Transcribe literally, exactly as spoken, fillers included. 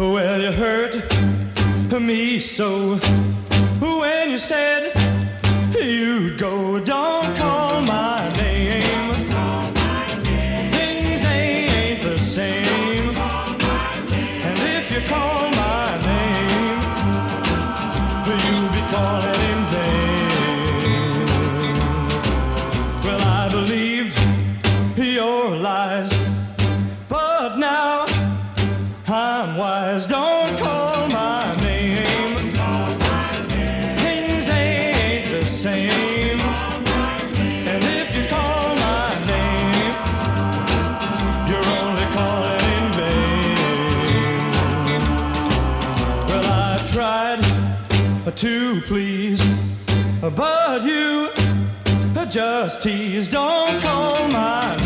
Well, you hurt me so when you said you'd go. Don't call my name. Things ain't the same. And if you call my name, you'll be calling in vain. Well, I believed your lies, but now I'm wise. Don't call my name. Things ain't the same. And if you call my name, you're only calling in vain. Well, I tried to please, but you just tease. Don't call my